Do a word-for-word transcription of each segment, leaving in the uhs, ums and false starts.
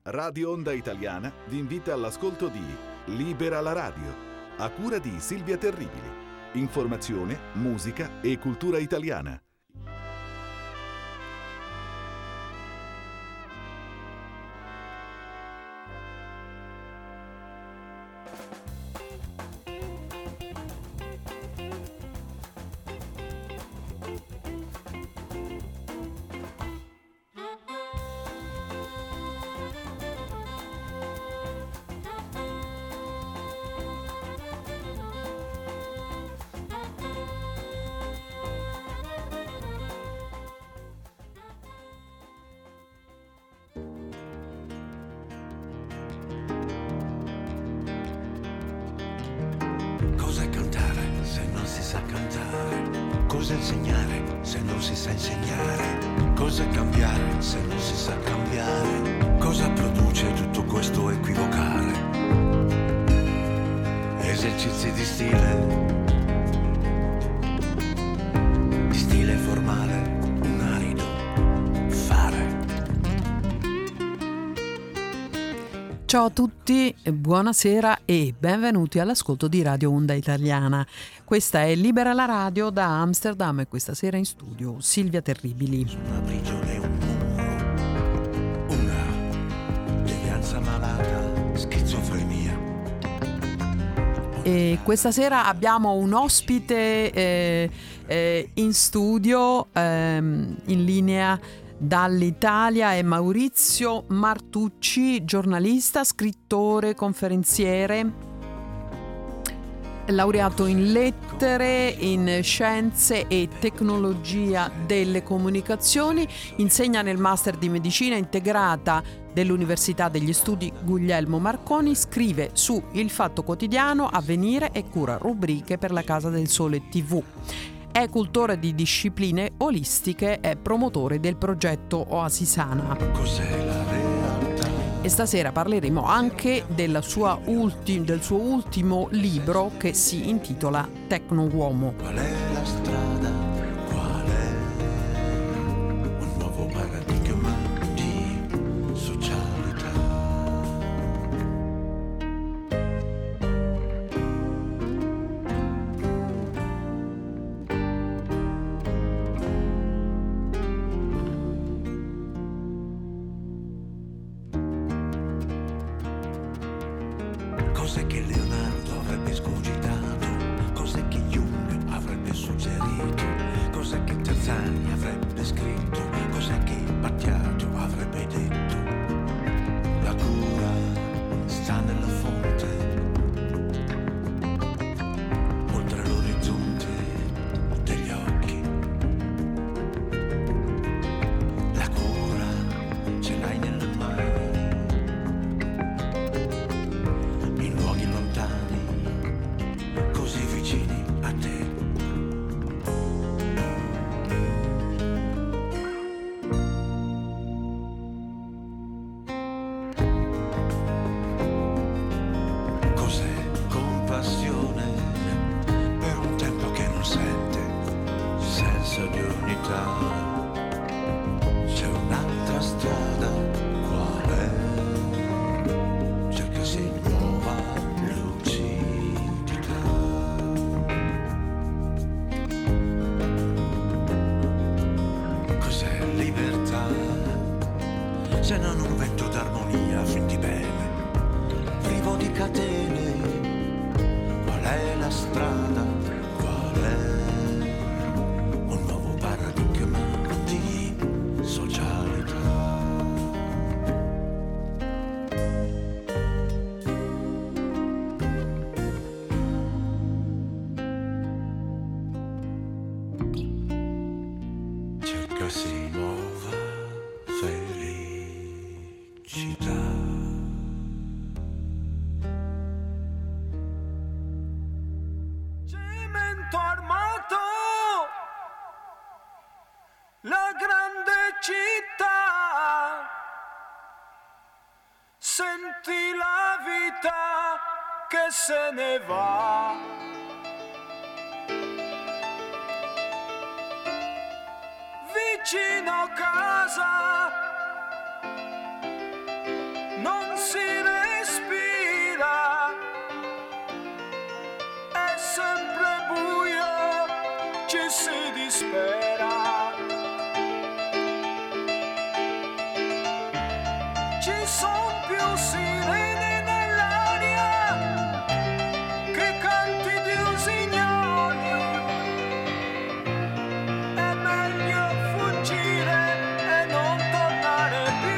Radio Onda Italiana vi invita all'ascolto di Libera la radio, a cura di Silvia Terribili. Informazione, musica e cultura italiana. Cosa insegnare se non si sa insegnare? Cosa cambiare se non si sa cambiare? Cosa produce tutto questo equivocare? Esercizi di stile, di stile formale, un arido fare. Ciao a tutti, buonasera e benvenuti all'ascolto di Radio Onda Italiana. Questa è Libera la radio da Amsterdam e questa sera in studio Silvia Terribili. Una prigione, un muro, una devianza malata, schizofrenia. E questa sera abbiamo un ospite eh, eh, in studio, ehm, in linea dall'Italia, è Maurizio Martucci, giornalista, scrittore, conferenziere, laureato in lettere, in scienze e tecnologia delle comunicazioni, insegna nel master di medicina integrata dell'Università degli Studi Guglielmo Marconi, scrive su Il Fatto Quotidiano, Avvenire e cura rubriche per la Casa del Sole tivù. È cultore di discipline olistiche e promotore del progetto Oasi Sana. Cos'è la realtà? E stasera parleremo anche della sua ulti- del suo ultimo libro che si intitola Tecno-Uomo. Qual è la strada? Qual è un nuovo paradigma di socialità? Cos'è che Leonardo avrebbe scogitato? Cos'è che Jung avrebbe suggerito? Cos'è che Terzani avrebbe scritto? Cos'è che Battiato avrebbe detto? La cura sta nella fonte, oltre l'orizzonte degli occhi. La cura ce l'hai nelle mani, in luoghi lontani, così vicini a te. Cos'è compassione per un tempo che non sente senso di unità? C'è un'altra strada, qual è? Cercasi nuova lucidità. Cos'è libertà? Se non un vento d'armonia fin di bene, privo di catene. Qual è la strada? Qual è un nuovo paradigma di socialità? Cercasi nuova felicità. Cemento armato, la grande città, senti la vita che se ne va. Vicino a casa più sirene nell'aria che canti di usignoli. È meglio fuggire e non tornare più.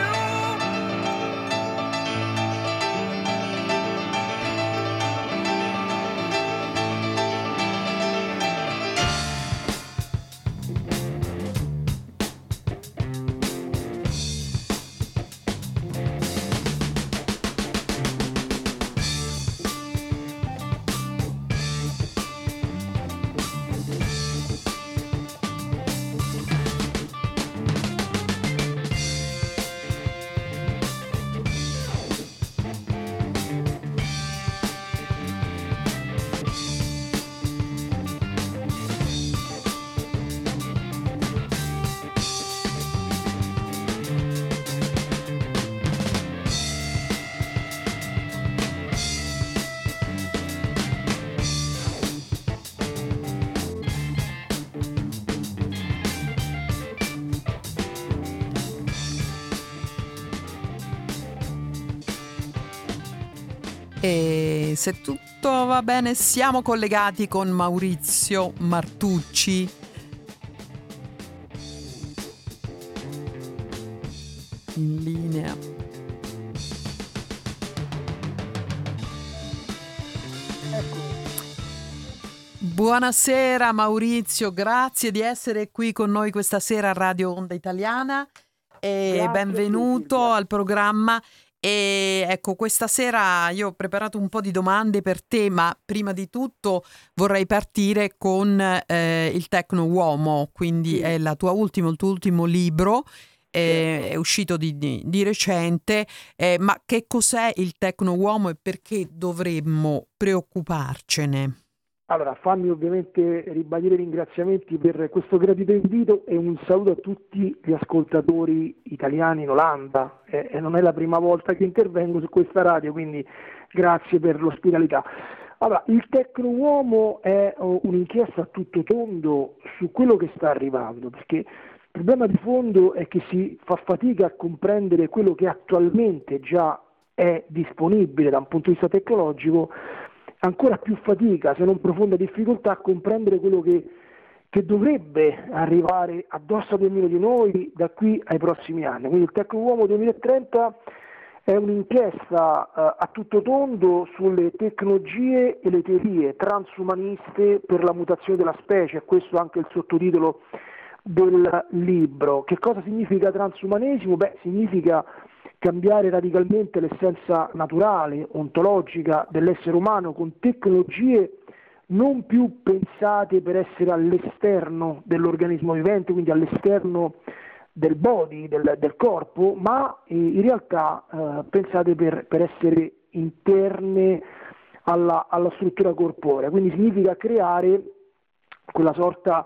E se tutto va bene siamo collegati con Maurizio Martucci. In linea. Buonasera Maurizio, grazie di essere qui con noi questa sera a Radio Onda Italiana e Grazie benvenuto a te, al programma. E ecco, questa sera io ho preparato un po' di domande per te, ma prima di tutto vorrei partire con eh, il Tecno Uomo, quindi Sì. è la tua ultimo, il tuo ultimo libro, eh, Certo. è uscito di, di, di recente, eh, ma che cos'è il Tecno Uomo e perché dovremmo preoccuparcene? Allora, fammi ovviamente ribadire i ringraziamenti per questo gradito invito e un saluto a tutti gli ascoltatori italiani in Olanda. Eh, e non è la prima volta che intervengo su questa radio, quindi grazie per l'ospitalità. Allora, il Tecno Uomo è oh, un'inchiesta a tutto tondo su quello che sta arrivando, perché il problema di fondo è che si fa fatica a comprendere quello che attualmente già è disponibile da un punto di vista tecnologico, ancora più fatica, se non profonda difficoltà, a comprendere quello che, che dovrebbe arrivare addosso ad ognuno di noi da qui ai prossimi anni. Quindi il Tecno Uomo duemilatrenta è un'inchiesta eh, a tutto tondo sulle tecnologie e le teorie transumaniste per la mutazione della specie, questo è anche il sottotitolo del libro. Che cosa significa transumanesimo? Beh, significa cambiare radicalmente l'essenza naturale, ontologica dell'essere umano con tecnologie non più pensate per essere all'esterno dell'organismo vivente, quindi all'esterno del body, del, del corpo, ma eh, in realtà eh, pensate per, per essere interne alla, alla struttura corporea. Quindi significa creare quella sorta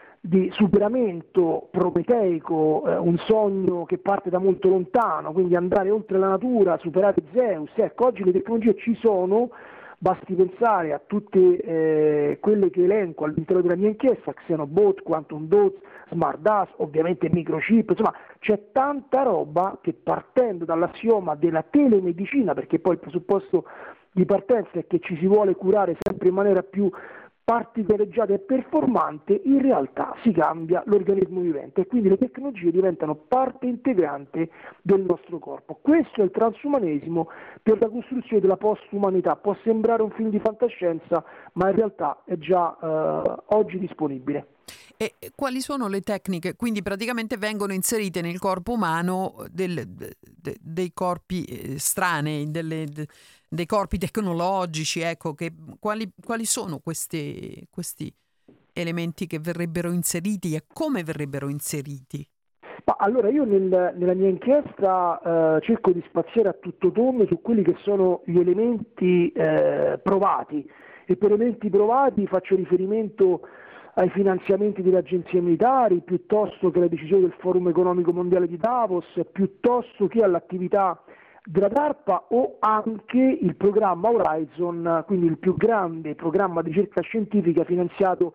di superamento prometeico, eh, un sogno che parte da molto lontano, quindi andare oltre la natura, superare Zeus. Ecco, oggi le tecnologie ci sono, basti pensare a tutte eh, quelle che elenco all'interno della mia inchiesta, Xenobot, Quantum Dots, Smart D A S, ovviamente microchip, insomma c'è tanta roba che partendo dall'assioma della telemedicina, perché poi il presupposto di partenza è che ci si vuole curare sempre in maniera più particolareggiata e performante, in realtà si cambia l'organismo vivente e quindi le tecnologie diventano parte integrante del nostro corpo. Questo è il transumanesimo per la costruzione della postumanità. Può sembrare un film di fantascienza, ma in realtà è già eh, oggi disponibile. E quali sono le tecniche? Quindi praticamente vengono inserite nel corpo umano del, de, de, dei corpi eh, strani, delle, de, dei corpi tecnologici, ecco, che, quali, quali sono questi, questi elementi che verrebbero inseriti e come verrebbero inseriti? Ma allora io nel, nella mia inchiesta eh, cerco di spaziare a tutto tondo su quelli che sono gli elementi eh, provati e per elementi provati faccio riferimento ai finanziamenti delle agenzie militari, piuttosto che alle decisioni del Forum Economico Mondiale di Davos, piuttosto che all'attività della DARPA o anche il programma Horizon, quindi il più grande programma di ricerca scientifica finanziato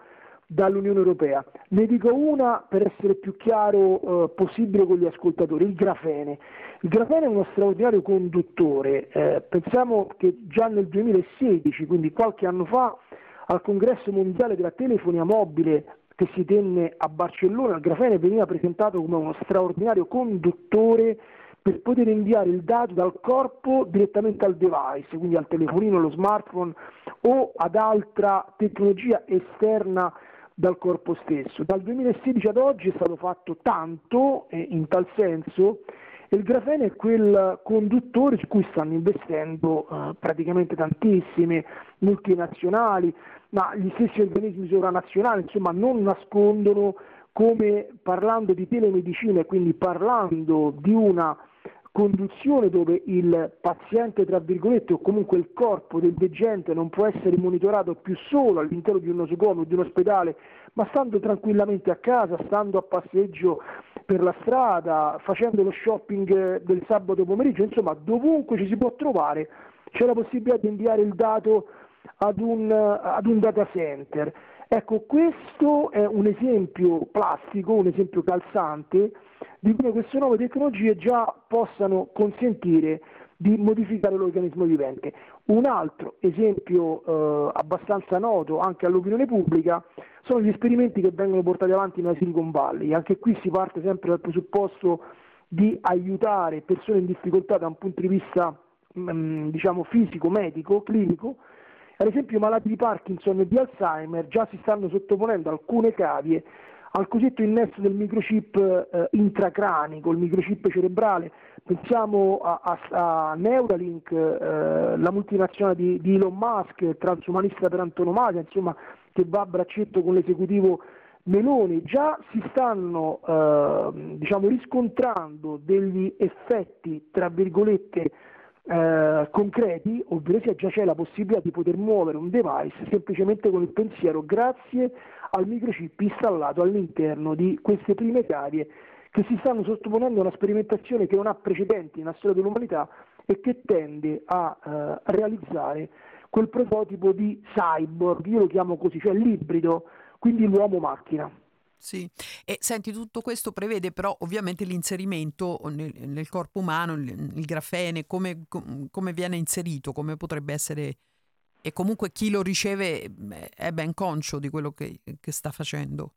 dall'Unione Europea. Ne dico una per essere più chiaro eh, possibile con gli ascoltatori, il grafene. Il grafene è uno straordinario conduttore, eh, pensiamo che già nel duemilasedici, quindi qualche anno fa, al congresso mondiale della telefonia mobile che si tenne a Barcellona, il grafene veniva presentato come uno straordinario conduttore per poter inviare il dato dal corpo direttamente al device, quindi al telefonino, allo smartphone o ad altra tecnologia esterna dal corpo stesso. Dal duemilasedici ad oggi è stato fatto tanto eh, in tal senso, e il grafene è quel conduttore su cui stanno investendo eh, praticamente tantissime multinazionali, ma gli stessi organismi sovranazionali insomma non nascondono come, parlando di telemedicina e quindi parlando di una conduzione dove il paziente, tra virgolette, o comunque il corpo del degente non può essere monitorato più solo all'interno di un nosocomio o di un ospedale, ma stando tranquillamente a casa, stando a passeggio per la strada, facendo lo shopping del sabato pomeriggio, insomma dovunque ci si può trovare c'è la possibilità di inviare il dato ad un, ad un data center. Ecco, questo è un esempio plastico, un esempio calzante di come queste nuove tecnologie già possano consentire di modificare l'organismo vivente. Un altro esempio eh, abbastanza noto anche all'opinione pubblica sono gli esperimenti che vengono portati avanti nella Silicon Valley. Anche qui si parte sempre dal presupposto di aiutare persone in difficoltà da un punto di vista mh, diciamo fisico, medico, clinico. Ad esempio i malati di Parkinson e di Alzheimer già si stanno sottoponendo alcune cavie al cosiddetto innesto del microchip eh, intracranico, il microchip cerebrale. Pensiamo a, a, a Neuralink, eh, la multinazionale di, di Elon Musk, transumanista per antonomasia, insomma, che va a braccetto con l'esecutivo Meloni. Già si stanno eh, diciamo, riscontrando degli effetti, tra virgolette, Eh, concreti, ovvero sia già c'è la possibilità di poter muovere un device semplicemente con il pensiero grazie al microchip installato all'interno di queste prime cavie che si stanno sottoponendo a una sperimentazione che non ha precedenti nella storia dell'umanità e che tende a eh, realizzare quel prototipo di cyborg, io lo chiamo così, cioè l'ibrido, quindi l'uomo-macchina. Sì, e senti, tutto questo prevede però ovviamente l'inserimento nel, nel corpo umano, il, il grafene, come, come viene inserito, come potrebbe essere, e comunque chi lo riceve è ben conscio di quello che, che sta facendo.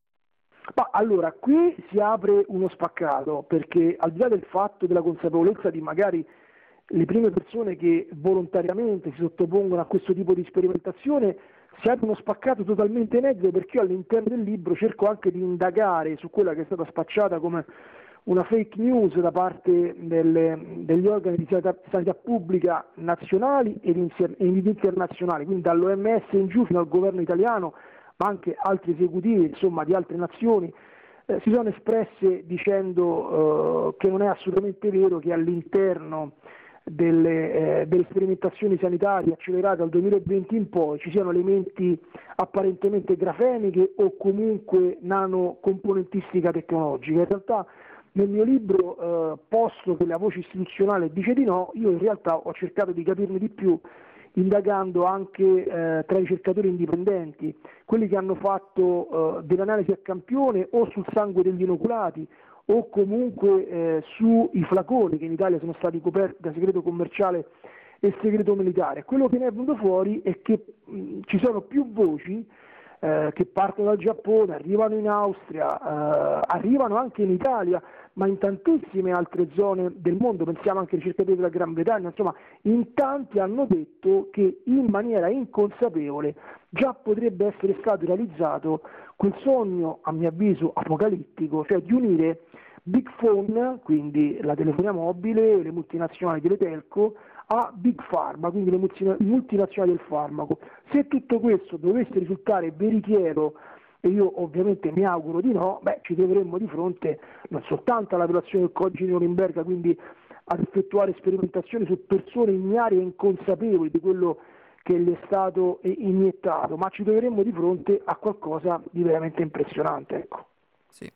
Ma allora, qui si apre uno spaccato, perché al di là del fatto della consapevolezza di magari le prime persone che volontariamente si sottopongono a questo tipo di sperimentazione, si apre uno spaccato totalmente inedito, perché io all'interno del libro cerco anche di indagare su quella che è stata spacciata come una fake news da parte delle, degli organi di sanità, sanità pubblica nazionali ed, inter, ed internazionali, quindi dall'O M S in giù fino al governo italiano, ma anche altri esecutivi insomma di altre nazioni, eh, si sono espresse dicendo eh, che non è assolutamente vero che all'interno delle, eh, delle sperimentazioni sanitarie accelerate dal duemilaventi in poi ci siano elementi apparentemente grafeniche o comunque nanocomponentistica tecnologica. In realtà nel mio libro, eh, posto che la voce istituzionale dice di no, io in realtà ho cercato di capirne di più indagando anche eh, tra i ricercatori indipendenti, quelli che hanno fatto eh, delle analisi a campione o sul sangue degli inoculati o comunque eh, sui flaconi che in Italia sono stati coperti da segreto commerciale e segreto militare. Quello che ne è venuto fuori è che mh, ci sono più voci eh, che partono dal Giappone, arrivano in Austria, eh, arrivano anche in Italia, ma in tantissime altre zone del mondo, pensiamo anche ai ricercatori della Gran Bretagna, insomma in tanti hanno detto che in maniera inconsapevole già potrebbe essere stato realizzato quel sogno, a mio avviso apocalittico, cioè di unire Big Phone, quindi la telefonia mobile, le multinazionali delle telco, a Big Pharma, quindi le multinazionali del farmaco. Se tutto questo dovesse risultare veritiero, e io ovviamente mi auguro di no, beh, ci troveremmo di fronte non soltanto alla violazione del codice di Norimberga, quindi ad effettuare sperimentazioni su persone ignare e inconsapevoli di quello che gli è stato iniettato, ma ci troveremmo di fronte a qualcosa di veramente impressionante, ecco. Sì.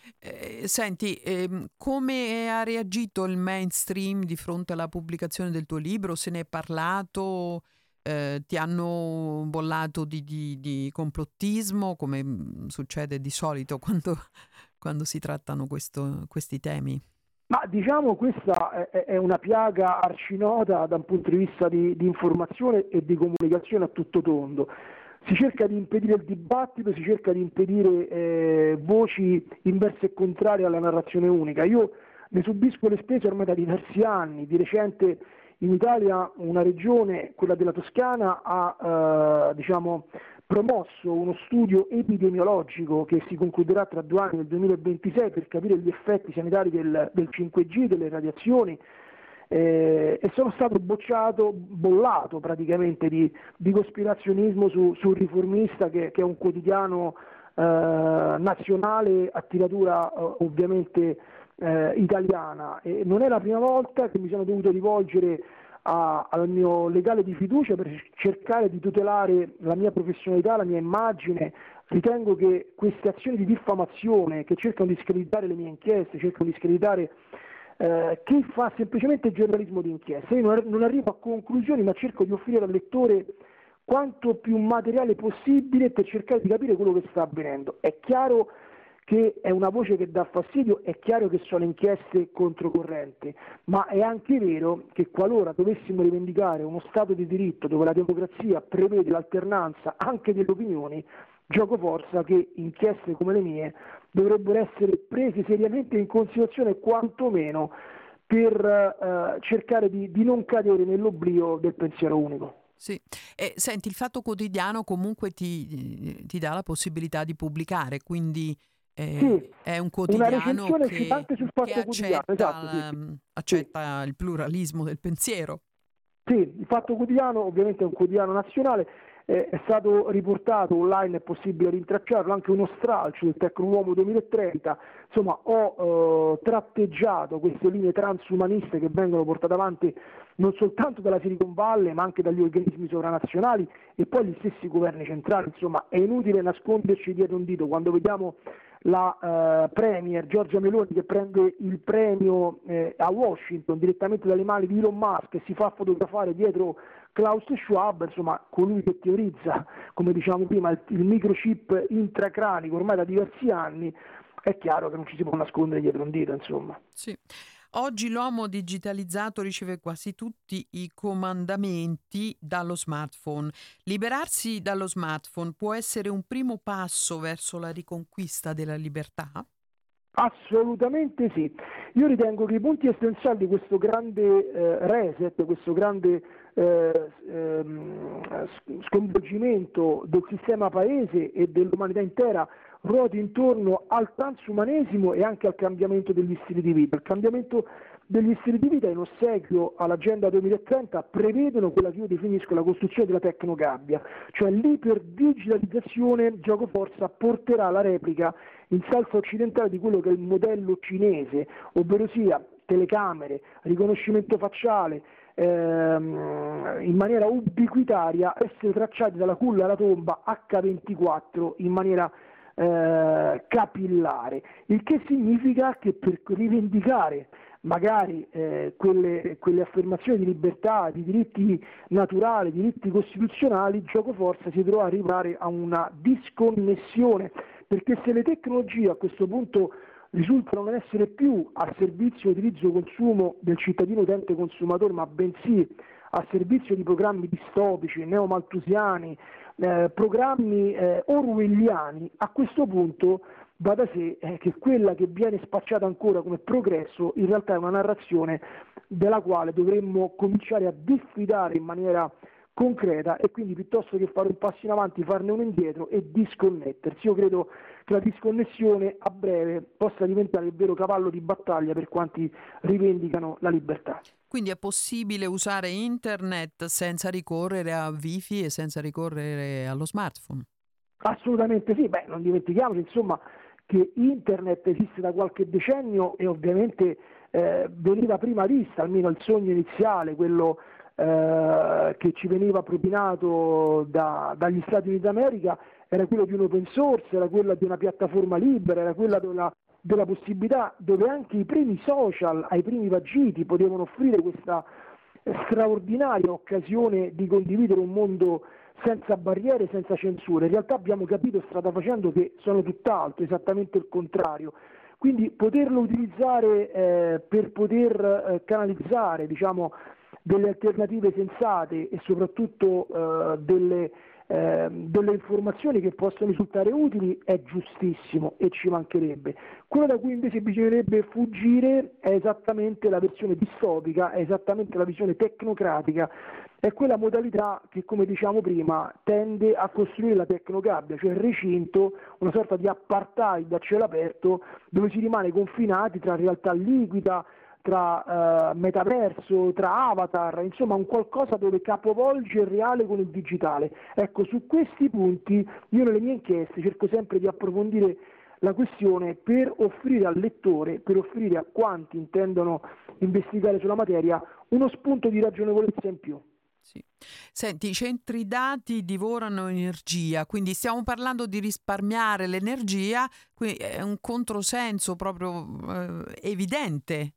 Eh, senti, ehm, come ha reagito il mainstream di fronte alla pubblicazione del tuo libro? Se ne è parlato? eh, ti hanno bollato di, di, di complottismo, come mh, succede di solito quando, quando si trattano questo, questi temi? Ma diciamo questa è, è una piaga arcinota da un punto di vista di, di informazione e di comunicazione a tutto tondo. Si cerca di impedire il dibattito, si cerca di impedire eh, voci inverse e contrarie alla narrazione unica. Io ne subisco le spese ormai da diversi anni. Di recente in Italia una regione, quella della Toscana, ha eh, diciamo, promosso uno studio epidemiologico che si concluderà tra due anni, nel duemilaventisei, per capire gli effetti sanitari del, del cinque G, delle radiazioni, eh, e sono stato bocciato, bollato praticamente di, di cospirazionismo su, sul Riformista, che, che è un quotidiano eh, nazionale a tiratura eh, ovviamente eh, italiana. E non è la prima volta che mi sono dovuto rivolgere A, al mio legale di fiducia per cercare di tutelare la mia professionalità, la mia immagine. Ritengo che queste azioni di diffamazione che cercano di screditare le mie inchieste, cercano di screditare eh, chi fa semplicemente giornalismo di inchiesta, io non, non arrivo a conclusioni, ma cerco di offrire al lettore quanto più materiale possibile per cercare di capire quello che sta avvenendo. È chiaro che è una voce che dà fastidio, è chiaro che sono inchieste controcorrente, ma è anche vero che qualora dovessimo rivendicare uno Stato di diritto dove la democrazia prevede l'alternanza anche delle opinioni, gioco forza che inchieste come le mie dovrebbero essere prese seriamente in considerazione, quantomeno per eh, cercare di, di non cadere nell'oblio del pensiero unico. Sì, e senti, il Fatto Quotidiano comunque ti, ti dà la possibilità di pubblicare, quindi Eh, sì, è un quotidiano che, anche sul Fatto che accetta, esatto, sì, sì. accetta sì. il pluralismo del pensiero. Sì, il Fatto Quotidiano ovviamente è un quotidiano nazionale, eh, è stato riportato online, è possibile rintracciarlo, anche uno stralcio del Tecnouomo duemilatrenta. Insomma, ho eh, tratteggiato queste linee transumaniste che vengono portate avanti non soltanto dalla Silicon Valley, ma anche dagli organismi sovranazionali e poi gli stessi governi centrali. Insomma, è inutile nasconderci dietro un dito. Quando vediamo la eh, Premier Giorgia Meloni che prende il premio eh, a Washington direttamente dalle mani di Elon Musk e si fa fotografare dietro Klaus Schwab, insomma colui che teorizza, come diciamo prima, il, il microchip intracranico ormai da diversi anni, è chiaro che non ci si può nascondere dietro un dito, insomma. Sì. Oggi l'uomo digitalizzato riceve quasi tutti i comandamenti dallo smartphone. Liberarsi dallo smartphone può essere un primo passo verso la riconquista della libertà? Assolutamente sì. Io ritengo che i punti essenziali di questo grande eh, reset, questo grande eh, ehm, sconvolgimento del sistema paese e dell'umanità intera ruoti intorno al transumanesimo e anche al cambiamento degli stili di vita. Il cambiamento degli stili di vita in ossequio all'agenda duemilatrenta prevedono quella che io definisco la costruzione della tecnogabbia, cioè l'iperdigitalizzazione, gioco forza, porterà alla replica in salsa occidentale di quello che è il modello cinese, ovvero sia telecamere, riconoscimento facciale, ehm, in maniera ubiquitaria, essere tracciati dalla culla alla tomba acca ventiquattro in maniera eh, capillare, il che significa che per rivendicare magari eh, quelle, quelle affermazioni di libertà, di diritti naturali, diritti costituzionali, gioco forza si dovrà arrivare a una disconnessione, perché se le tecnologie a questo punto risultano non essere più a servizio, utilizzo, consumo del cittadino utente consumatore, ma bensì a servizio di programmi distopici, neomalthusiani, eh, programmi eh, orwelliani, a questo punto va da sé eh, che quella che viene spacciata ancora come progresso in realtà è una narrazione della quale dovremmo cominciare a diffidare in maniera concreta, e quindi piuttosto che fare un passo in avanti farne uno indietro e disconnettersi. Io credo che la disconnessione a breve possa diventare il vero cavallo di battaglia per quanti rivendicano la libertà. Quindi è possibile usare internet senza ricorrere a wifi e senza ricorrere allo smartphone? Assolutamente sì. Beh, non dimentichiamoci insomma che internet esiste da qualche decennio e ovviamente eh, veniva prima vista, almeno il sogno iniziale, quello eh, che ci veniva propinato da, dagli Stati Uniti d'America, era quello di un open source, era quella di una piattaforma libera, era quella della, della possibilità dove anche i primi social, ai primi vagiti, potevano offrire questa straordinaria occasione di condividere un mondo senza barriere, senza censure. In realtà abbiamo capito strada facendo che sono tutt'altro, esattamente il contrario. Quindi poterlo utilizzare eh, per poter eh, canalizzare, diciamo, delle alternative sensate e soprattutto eh, delle, eh, delle informazioni che possono risultare utili è giustissimo e ci mancherebbe. Quello da cui invece bisognerebbe fuggire è esattamente la versione distopica, è esattamente la visione tecnocratica, è quella modalità che, come diciamo prima, tende a costruire la tecnogabbia, cioè il recinto, una sorta di apartheid a cielo aperto dove si rimane confinati tra realtà liquida, tra eh, metaverso, tra avatar, insomma un qualcosa dove capovolge il reale con il digitale. Ecco, su questi punti io nelle mie inchieste cerco sempre di approfondire la questione per offrire al lettore, per offrire a quanti intendono investigare sulla materia uno spunto di ragionevolezza in più. Sì. Senti, i centri dati divorano energia, quindi stiamo parlando di risparmiare l'energia, quindi è un controsenso proprio eh, evidente.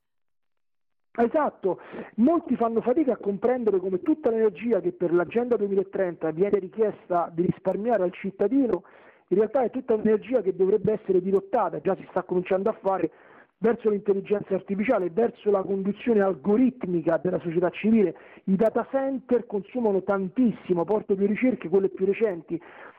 Esatto, molti fanno fatica a comprendere come tutta l'energia che per l'Agenda duemilatrenta viene richiesta di risparmiare al cittadino, in realtà è tutta un'energia che dovrebbe essere dirottata, già si sta cominciando a fare, verso l'intelligenza artificiale, verso la conduzione algoritmica della società civile. I data center consumano tantissimo, porto due ricerche, quelle più recenti.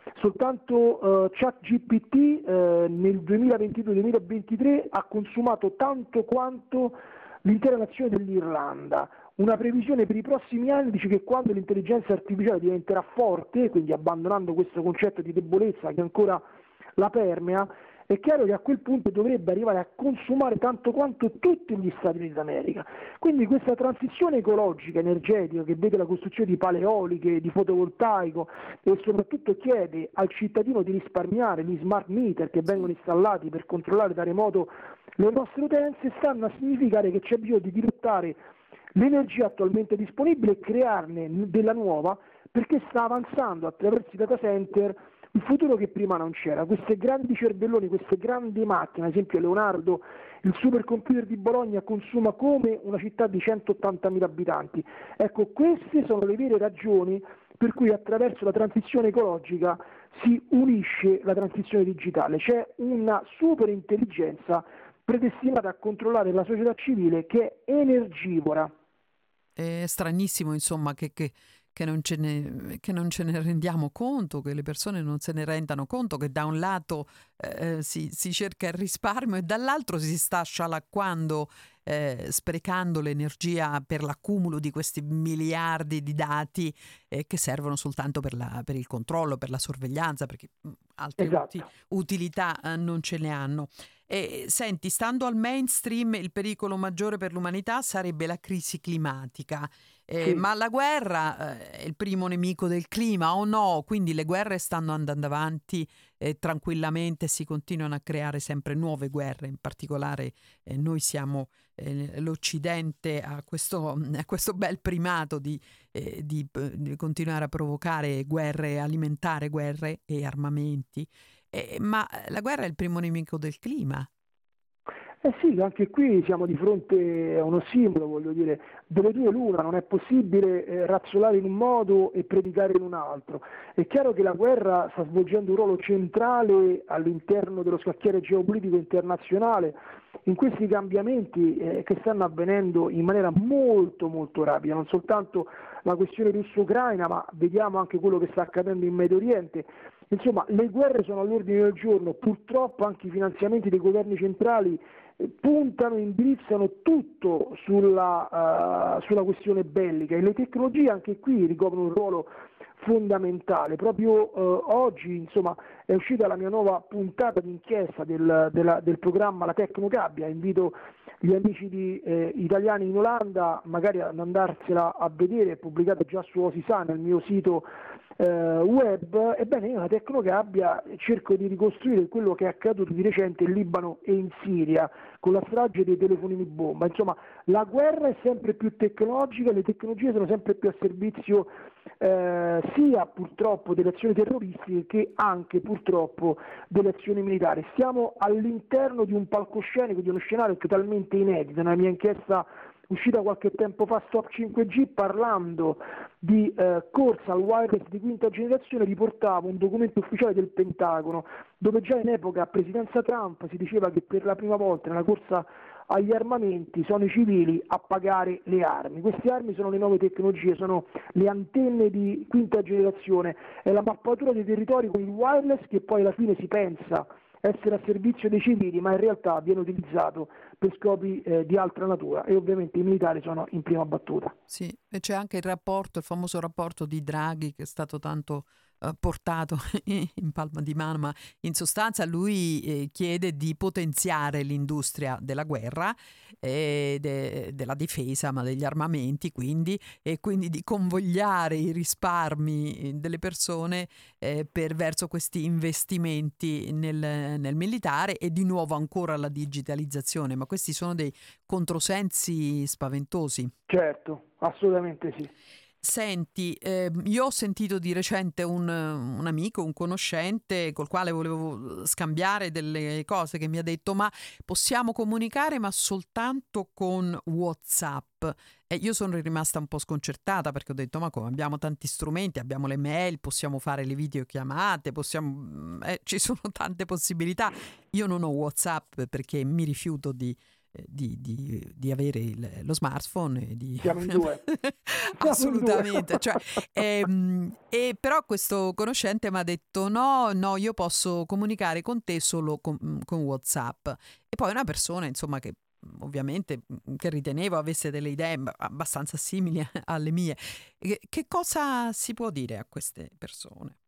Soltanto eh, ChatGPT eh, nel duemilaventidue duemilaventitré ha consumato tanto quanto l'intera nazione dell'Irlanda. Una previsione per i prossimi anni dice che quando l'intelligenza artificiale diventerà forte, quindi abbandonando questo concetto di debolezza che ancora la permea, è chiaro che a quel punto dovrebbe arrivare a consumare tanto quanto tutti gli Stati Uniti d'America. Quindi questa transizione ecologica, energetica, che vede la costruzione di pale eoliche, di fotovoltaico e soprattutto chiede al cittadino di risparmiare gli smart meter che vengono installati per controllare da remoto le nostre utenze, stanno a significare che c'è bisogno di dirottare l'energia attualmente disponibile e crearne della nuova, perché sta avanzando attraverso i data center il futuro che prima non c'era. Queste grandi cervelloni, queste grandi macchine, ad esempio Leonardo, il supercomputer di Bologna consuma come una città di centottantamila abitanti. Ecco, queste sono le vere ragioni per cui attraverso la transizione ecologica si unisce la transizione digitale. C'è una super intelligenza predestinata a controllare la società civile che è energivora. È stranissimo, insomma, che, che, che, non ce ne, che non ce ne rendiamo conto, che le persone non se ne rendano conto, che da un lato eh, si, si cerca il risparmio e dall'altro si sta scialacquando, eh, sprecando l'energia per l'accumulo di questi miliardi di dati eh, che servono soltanto per, la, per il controllo, per la sorveglianza, perché mh, altre Esatto. uti- utilità eh, non ce ne hanno. E, senti, stando al mainstream, il pericolo maggiore per l'umanità sarebbe la crisi climatica, eh, Sì. ma la guerra eh, è il primo nemico del clima o no? Quindi le guerre stanno andando avanti eh, tranquillamente, si continuano a creare sempre nuove guerre, in particolare eh, noi siamo, eh, l'Occidente ha questo, ha questo bel primato di, eh, di, di continuare a provocare guerre, alimentare guerre e armamenti. Eh, ma la guerra è il primo nemico del clima. Eh sì, anche qui siamo di fronte a uno ossimoro, voglio dire, delle due l'una, non è possibile eh, razzolare in un modo e predicare in un altro. È chiaro che la guerra sta svolgendo un ruolo centrale all'interno dello scacchiere geopolitico internazionale, in questi cambiamenti eh, che stanno avvenendo in maniera molto molto rapida, non soltanto la questione russo-ucraina, ma vediamo anche quello che sta accadendo in Medio Oriente. Insomma, le guerre sono all'ordine del giorno, purtroppo anche i finanziamenti dei governi centrali eh, puntano, indirizzano tutto sulla, uh, sulla questione bellica e le tecnologie anche qui ricoprono un ruolo fondamentale. Proprio uh, oggi, insomma, è uscita la mia nuova puntata di inchiesta del, della, del programma La Tecnogabbia. Invito gli amici di, eh, italiani in Olanda magari ad andarsela a vedere, è pubblicata già su Osisa nel mio sito Uh, web. Ebbene, io la Tecnogabbia cerco di ricostruire quello che è accaduto di recente in Libano e in Siria con la strage dei telefonini bomba. Insomma, la guerra è sempre più tecnologica, le tecnologie sono sempre più a servizio eh, sia purtroppo delle azioni terroristiche che anche purtroppo delle azioni militari. Stiamo all'interno di un palcoscenico, di uno scenario totalmente inedito. Nella mia inchiesta uscita qualche tempo fa Stop cinque G, parlando di eh, corsa al wireless di quinta generazione, riportava un documento ufficiale del Pentagono dove già in epoca a presidenza Trump si diceva che per la prima volta nella corsa agli armamenti sono i civili a pagare le armi. Queste armi sono le nuove tecnologie, sono le antenne di quinta generazione, è la mappatura dei territori con il wireless che poi alla fine si pensa essere a servizio dei civili, ma in realtà viene utilizzato per scopi eh, di altra natura, e ovviamente i militari sono in prima battuta. Sì, e c'è anche il rapporto, il famoso rapporto di Draghi, che è stato tanto eh, portato in palma di mano, ma in sostanza lui eh, chiede di potenziare l'industria della guerra e de- della difesa, ma degli armamenti, quindi, e quindi di convogliare i risparmi delle persone eh, per verso questi investimenti nel, nel militare, e di nuovo ancora la digitalizzazione. Ma questi sono dei controsensi spaventosi. Certo, assolutamente sì. Senti, eh, io ho sentito di recente un, un amico, un conoscente col quale volevo scambiare delle cose, che mi ha detto: ma possiamo comunicare ma soltanto con WhatsApp. E io sono rimasta un po' sconcertata, perché ho detto: ma come, abbiamo tanti strumenti, abbiamo le mail, possiamo fare le videochiamate, possiamo, eh, ci sono tante possibilità. Io non ho WhatsApp perché mi rifiuto di Di, di, di avere il, lo smartphone e di... Siamo in due. Assolutamente. Cioè, ehm, e però questo conoscente mi ha detto: no, no, io posso comunicare con te solo con, con WhatsApp. E poi una persona, insomma, che ovviamente che ritenevo avesse delle idee abbastanza simili alle mie. Che cosa si può dire a queste persone?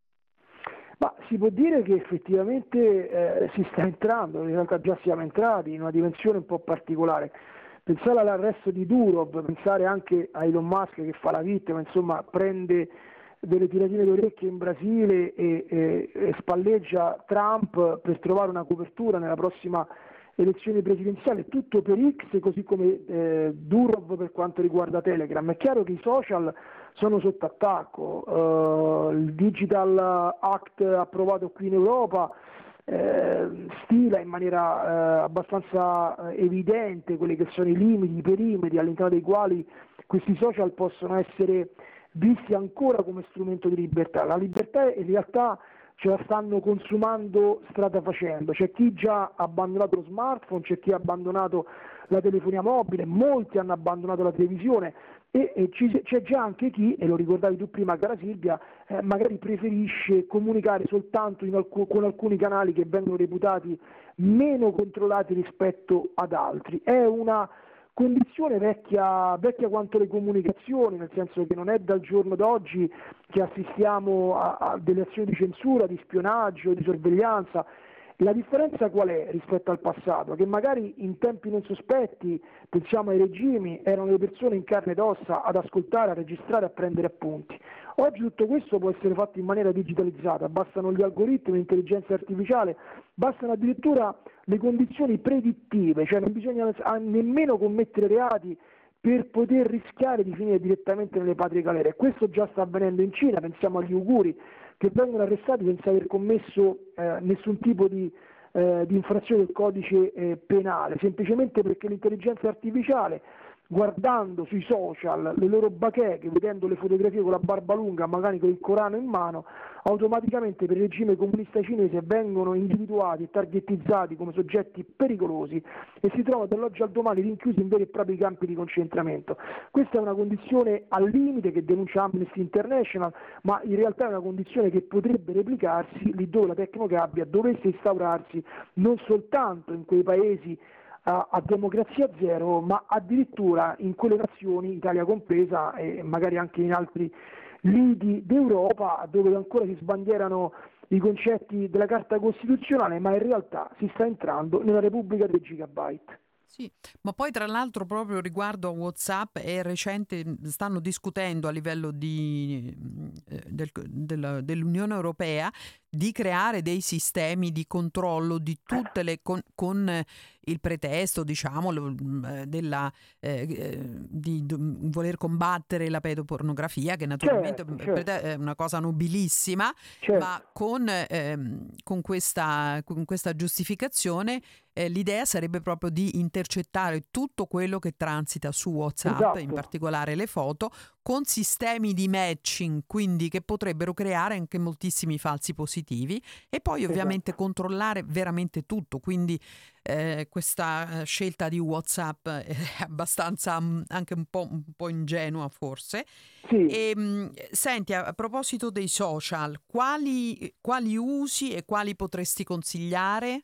Ma si può dire che effettivamente eh, si sta entrando, in realtà già siamo entrati in una dimensione un po' particolare. Pensare all'arresto di Durov, pensare anche a Elon Musk che fa la vittima, insomma prende delle tiratine d'orecchie in Brasile e, e, e spalleggia Trump per trovare una copertura nella prossima elezione presidenziale, tutto per X, così come eh, Durov per quanto riguarda Telegram. È chiaro che i social sono sotto attacco, uh, il Digital Act approvato qui in Europa eh, stila in maniera eh, abbastanza evidente quelli che sono i limiti, i perimetri all'interno dei quali questi social possono essere visti ancora come strumento di libertà. La libertà in realtà ce la stanno consumando strada facendo, c'è chi già ha abbandonato lo smartphone, c'è chi ha abbandonato la telefonia mobile, molti hanno abbandonato la televisione e, e ci, c'è già anche chi, e lo ricordavi tu prima cara Silvia, eh, magari preferisce comunicare soltanto in alc- con alcuni canali che vengono reputati meno controllati rispetto ad altri. È una condizione vecchia, vecchia quanto le comunicazioni, nel senso che non è dal giorno d'oggi che assistiamo a, a delle azioni di censura, di spionaggio, di sorveglianza. La differenza qual è rispetto al passato? Che magari in tempi non sospetti, pensiamo ai regimi, erano le persone in carne ed ossa ad ascoltare, a registrare, a prendere appunti. Oggi tutto questo può essere fatto in maniera digitalizzata, bastano gli algoritmi, l'intelligenza artificiale, bastano addirittura le condizioni predittive, cioè non bisogna nemmeno commettere reati per poter rischiare di finire direttamente nelle patrie galere. Questo già sta avvenendo in Cina, pensiamo agli uiguri che vengono arrestati senza aver commesso eh, nessun tipo di, eh, di infrazione del codice eh, penale, semplicemente perché l'intelligenza artificiale, guardando sui social le loro bacheche, vedendo le fotografie con la barba lunga, magari con il Corano in mano, automaticamente per il regime comunista cinese vengono individuati e targetizzati come soggetti pericolosi e si trovano dall'oggi al domani rinchiusi in veri e propri campi di concentramento. Questa è una condizione al limite che denuncia Amnesty International, ma in realtà è una condizione che potrebbe replicarsi lì dove la tecnogabbia dovesse instaurarsi non soltanto in quei paesi a, a democrazia zero, ma addirittura in quelle nazioni, Italia compresa, e magari anche in altri lidi d'Europa, dove ancora si sbandierano i concetti della Carta Costituzionale, ma in realtà si sta entrando nella Repubblica dei gigabyte. Sì, ma poi tra l'altro proprio riguardo a WhatsApp è recente, stanno discutendo a livello di, eh, del, del, dell'Unione Europea di creare dei sistemi di controllo di tutte le con, con il pretesto, diciamo, della eh, di, di voler combattere la pedopornografia, che naturalmente certo, certo. è una cosa nobilissima, Certo. ma con, ehm, con questa con questa giustificazione eh, l'idea sarebbe proprio di intercettare tutto quello che transita su WhatsApp, Esatto. in particolare le foto, con sistemi di matching, quindi che potrebbero creare anche moltissimi falsi positivi, e poi ovviamente Esatto. controllare veramente tutto. Quindi eh, questa scelta di WhatsApp è abbastanza mh, anche un po', un po' ingenua forse. Sì. E, mh, senti, a, a proposito dei social, quali, quali usi e quali potresti consigliare?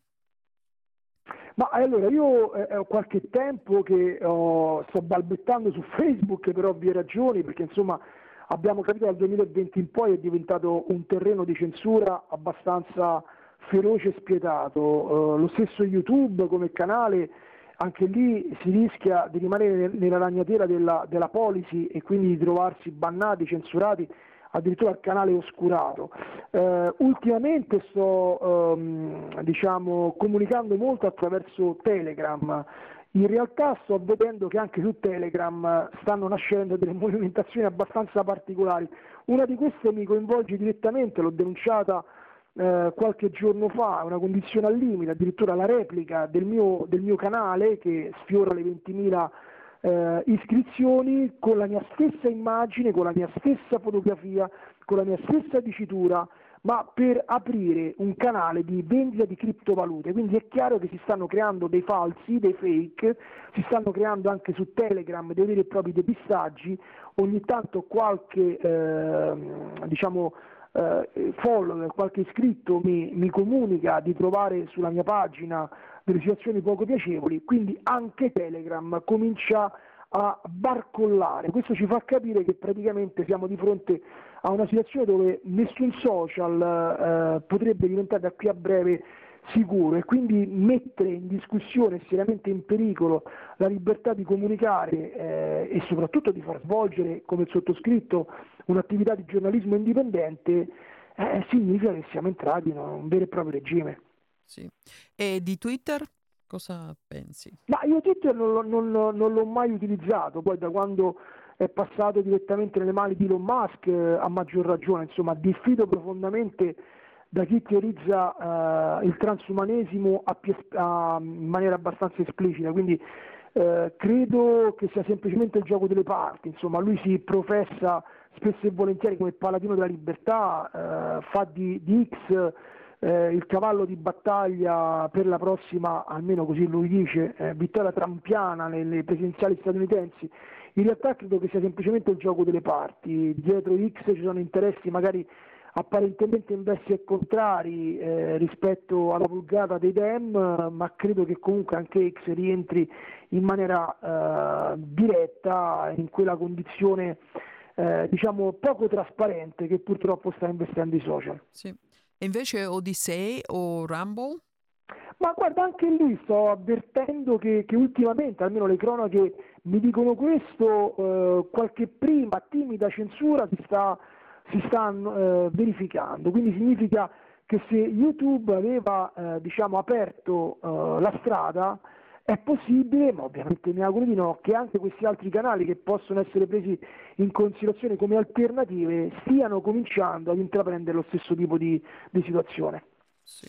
Ma allora io eh, ho qualche tempo che oh, sto balbettando su Facebook per ovvie ragioni, perché insomma abbiamo capito dal duemilaventi in poi è diventato un terreno di censura abbastanza feroce e spietato. Uh, lo stesso YouTube come canale, anche lì si rischia di rimanere nella ragnatela della, della policy e quindi di trovarsi bannati, censurati, addirittura il canale oscurato. Eh, ultimamente sto ehm, diciamo, comunicando molto attraverso Telegram. In realtà sto vedendo che anche su Telegram stanno nascendo delle movimentazioni abbastanza particolari. Una di queste mi coinvolge direttamente, l'ho denunciata eh, qualche giorno fa, una condizione al limite, addirittura la replica del mio, del mio canale che sfiora le ventimila Eh, iscrizioni, con la mia stessa immagine, con la mia stessa fotografia, con la mia stessa dicitura, ma per aprire un canale di vendita di criptovalute. Quindi è chiaro che si stanno creando dei falsi, dei fake, si stanno creando anche su Telegram dei veri e propri depistaggi. Ogni tanto qualche eh, diciamo eh, follower, qualche iscritto mi, mi comunica di trovare sulla mia pagina delle situazioni poco piacevoli, quindi anche Telegram comincia a barcollare. Questo ci fa capire che praticamente siamo di fronte a una situazione dove nessun social eh, potrebbe diventare da qui a breve sicuro, e quindi mettere in discussione seriamente in pericolo la libertà di comunicare eh, e soprattutto di far svolgere, come il sottoscritto, un'attività di giornalismo indipendente eh, significa che siamo entrati in un vero e proprio regime. Sì. E di Twitter cosa pensi? Ma io Twitter non, l'ho- non l'ho- non l'ho mai utilizzato, poi da quando è passato direttamente nelle mani di Elon Musk eh, a maggior ragione, insomma diffido profondamente da chi teorizza eh, il transumanesimo a pie- a- in maniera abbastanza esplicita, quindi eh, credo che sia semplicemente il gioco delle parti. Insomma lui si professa spesso e volentieri come paladino della libertà, eh, fa di, di X eh, il cavallo di battaglia per la prossima, almeno così lui dice, eh, vittoria trampiana nelle presidenziali statunitensi. In realtà credo che sia semplicemente il gioco delle parti. Dietro X ci sono interessi magari apparentemente inversi e contrari eh, rispetto alla vulgata dei Dem, ma credo che comunque anche X rientri in maniera eh, diretta in quella condizione eh, diciamo poco trasparente che purtroppo sta investendo i social. Sì. E invece Odyssey o Rumble? Ma guarda, anche lì sto avvertendo che, che ultimamente, almeno le cronache mi dicono questo, eh, qualche prima timida censura si sta, si sta eh, verificando, quindi significa che se YouTube aveva eh, diciamo, aperto eh, la strada, è possibile, ma ovviamente mi auguro di no, che anche questi altri canali che possono essere presi in considerazione come alternative stiano cominciando ad intraprendere lo stesso tipo di, di situazione. Sì.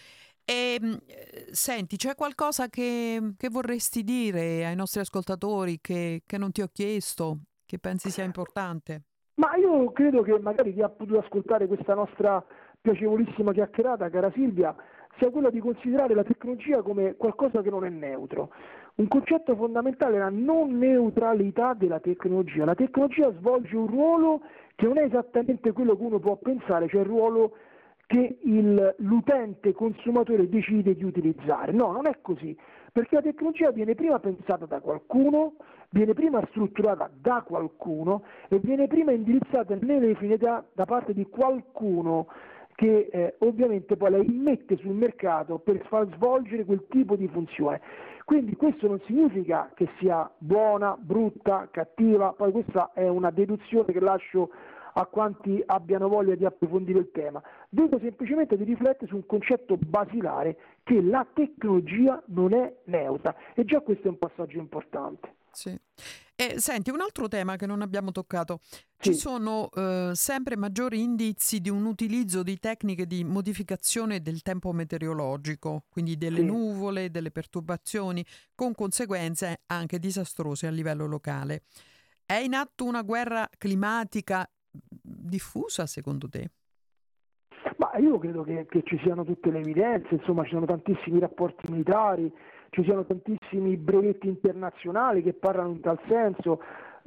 E, mh, senti, c'è qualcosa che, che vorresti dire ai nostri ascoltatori che, che non ti ho chiesto, che pensi sia importante? Ma io credo che magari chi ha potuto ascoltare questa nostra piacevolissima chiacchierata, cara Silvia, sia quello di considerare la tecnologia come qualcosa che non è neutro. Un concetto fondamentale è la non neutralità della tecnologia. La tecnologia svolge un ruolo che non è esattamente quello che uno può pensare, cioè il ruolo che il, l'utente consumatore decide di utilizzare. No, non è così, perché la tecnologia viene prima pensata da qualcuno, viene prima strutturata da qualcuno e viene prima indirizzata nelle finalità da parte di qualcuno che eh, ovviamente poi la immette sul mercato per far svolgere quel tipo di funzione. Quindi questo non significa che sia buona, brutta, cattiva, poi questa è una deduzione che lascio a quanti abbiano voglia di approfondire il tema. Vedo semplicemente di riflettere su un concetto basilare, che la tecnologia non è neutra, e già questo è un passaggio importante. Sì. E senti, un altro tema che non abbiamo toccato. Ci Sì. sono eh, sempre maggiori indizi di un utilizzo di tecniche di modificazione del tempo meteorologico, quindi delle Sì. nuvole, delle perturbazioni, con conseguenze anche disastrose a livello locale. È in atto una guerra climatica diffusa, secondo te? Ma io credo che, che ci siano tutte le evidenze, insomma ci sono tantissimi rapporti militari, ci sono tantissimi brevetti internazionali che parlano in tal senso,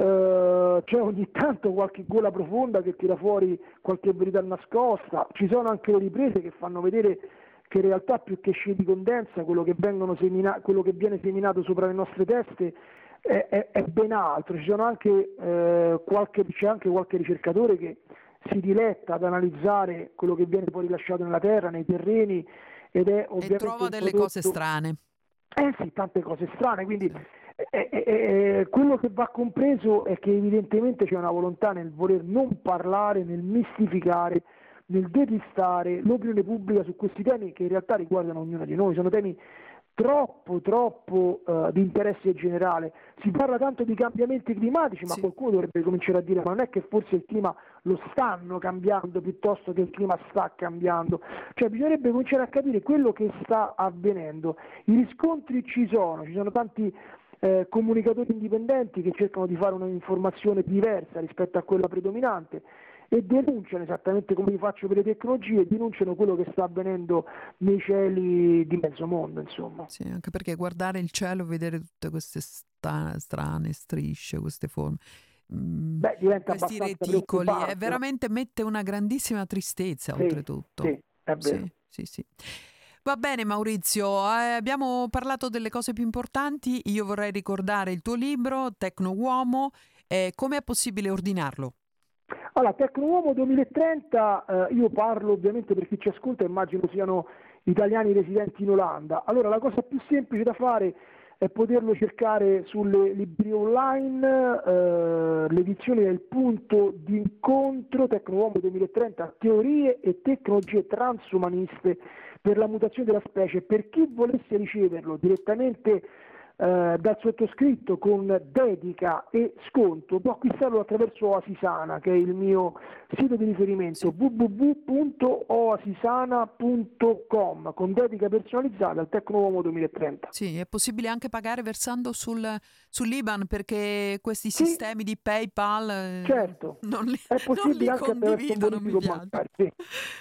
eh, c'è ogni tanto qualche gola profonda che tira fuori qualche verità nascosta, ci sono anche le riprese che fanno vedere che in realtà più che sci di condensa quello che, vengono semina- quello che viene seminato sopra le nostre teste è, è, è ben altro. Ci sono anche, eh, qualche, c'è anche qualche ricercatore che si diletta ad analizzare quello che viene poi rilasciato nella terra, nei terreni, ed è ovviamente E trova un delle prodotto... cose strane. Eh sì, tante cose strane, quindi eh, eh, eh, quello che va compreso è che evidentemente c'è una volontà nel voler non parlare, nel mistificare, nel depistare l'opinione pubblica su questi temi che in realtà riguardano ognuno di noi, sono temi troppo troppo uh, di interesse generale. Si parla tanto di cambiamenti climatici, ma Sì. qualcuno dovrebbe cominciare a dire: ma non è che forse il clima lo stanno cambiando piuttosto che il clima sta cambiando? Cioè bisognerebbe cominciare a capire quello che sta avvenendo. I riscontri ci sono, ci sono tanti eh, comunicatori indipendenti che cercano di fare un'informazione diversa rispetto a quella predominante e denunciano, esattamente come li faccio per le tecnologie, denunciano quello che sta avvenendo nei cieli di mezzo mondo, insomma. Sì, anche perché guardare il cielo e vedere tutte queste sta- strane strisce, queste forme, mm, Beh, diventa questi abbastanza reticoli, è preoccupante. veramente mette una grandissima tristezza, Sì, oltretutto. sì, è vero. Sì, sì, sì. Va bene Maurizio, eh, abbiamo parlato delle cose più importanti. Io vorrei ricordare il tuo libro, Tecno Uomo. Eh, come è possibile ordinarlo? Allora, Tecnouomo duemilatrenta, eh, io parlo ovviamente per chi ci ascolta, immagino siano italiani residenti in Olanda. Allora, la cosa più semplice da fare è poterlo cercare sulle librerie online, eh, l'edizione è il punto d'incontro Tecnouomo duemilatrenta, teorie e tecnologie transumaniste per la mutazione della specie. Per chi volesse riceverlo direttamente Eh, dal sottoscritto con dedica e sconto, può acquistarlo attraverso Oasisana, che è il mio sito di riferimento, Sì. w w w punto oasisana punto com, con dedica personalizzata al Tecnouomo duemilatrenta. Sì, è possibile anche pagare versando sul, sull'I B A N, perché questi Sì, sistemi di PayPal eh, certo, non li, è non li possibile anche attraverso un condividono, mi bonifico piace. bancario. Sì.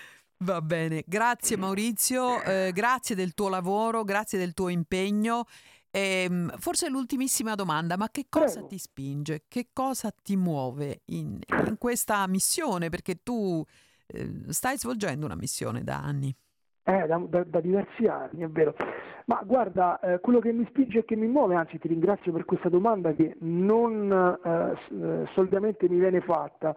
Va bene, grazie Maurizio, eh, grazie del tuo lavoro, grazie del tuo impegno. Ehm, forse l'ultimissima domanda, ma che cosa Prego. ti spinge, che cosa ti muove in, in questa missione? Perché tu eh, stai svolgendo una missione da anni. Eh, da, da- da diversi anni, è vero. Ma guarda, eh, quello che mi spinge e che mi muove, anzi ti ringrazio per questa domanda che non eh, s- eh, solitamente mi viene fatta,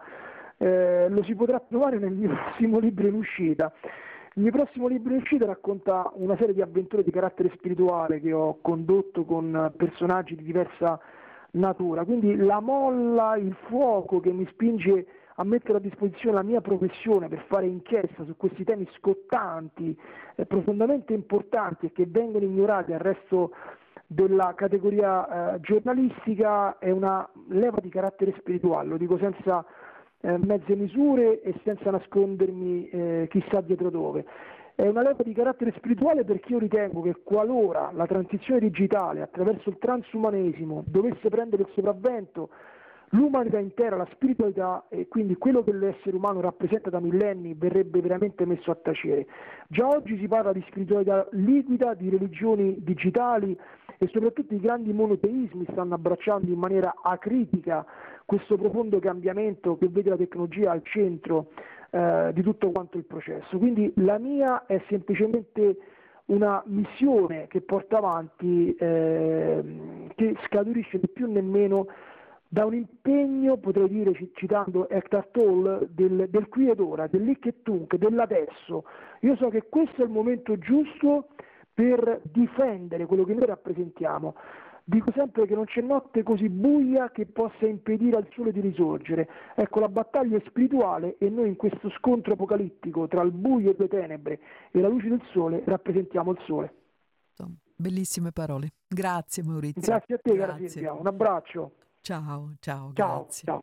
eh, lo si potrà trovare nel mio prossimo libro in uscita. Il mio prossimo libro in uscita racconta una serie di avventure di carattere spirituale che ho condotto con personaggi di diversa natura, quindi la molla, il fuoco che mi spinge a mettere a disposizione la mia professione per fare inchiesta su questi temi scottanti, eh, profondamente importanti e che vengono ignorati al resto della categoria eh, giornalistica, è una leva di carattere spirituale, lo dico senza eh, mezze misure e senza nascondermi eh, chissà dietro dove. È una leva di carattere spirituale perché io ritengo che qualora la transizione digitale attraverso il transumanesimo dovesse prendere il sopravvento, l'umanità intera, la spiritualità e quindi quello che l'essere umano rappresenta da millenni verrebbe veramente messo a tacere. Già oggi si parla di spiritualità liquida, di religioni digitali e soprattutto i grandi monoteismi stanno abbracciando in maniera acritica questo profondo cambiamento che vede la tecnologia al centro eh, di tutto quanto il processo. Quindi la mia è semplicemente una missione che porta avanti, eh, che scaturisce né più né meno da un impegno, potrei dire, citando Eckhart Tolle, del, del qui ed ora, dell'hic et nunc, dell'adesso. Io so che questo è il momento giusto per difendere quello che noi rappresentiamo. Dico sempre che non c'è notte così buia che possa impedire al sole di risorgere. Ecco, la battaglia è spirituale e noi in questo scontro apocalittico tra il buio e le tenebre e la luce del sole rappresentiamo il sole. Bellissime parole. Grazie Maurizio. Grazie a te, Grazie. cara Silvia. Un abbraccio. Ciao, ciao, Ciao, grazie. ciao.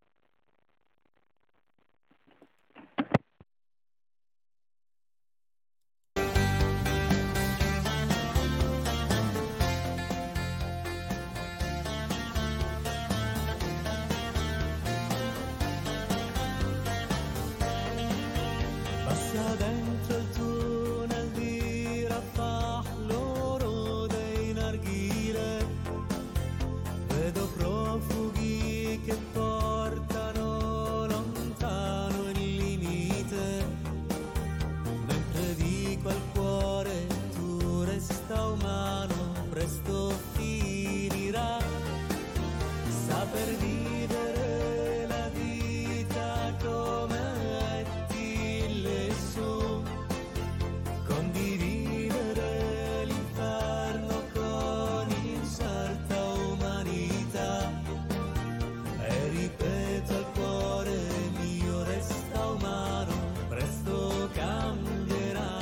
Passa dentro il tunnel di Rafah, l'oro dei narghile. Vedo profughi che portano lontano il limite. Mentre dico al cuore, tu resta umano, presto finirà. Saper vivere la vita come condividere l'inferno con incerta umanità, e ripeto al cuore mio resta umano, presto cambierà.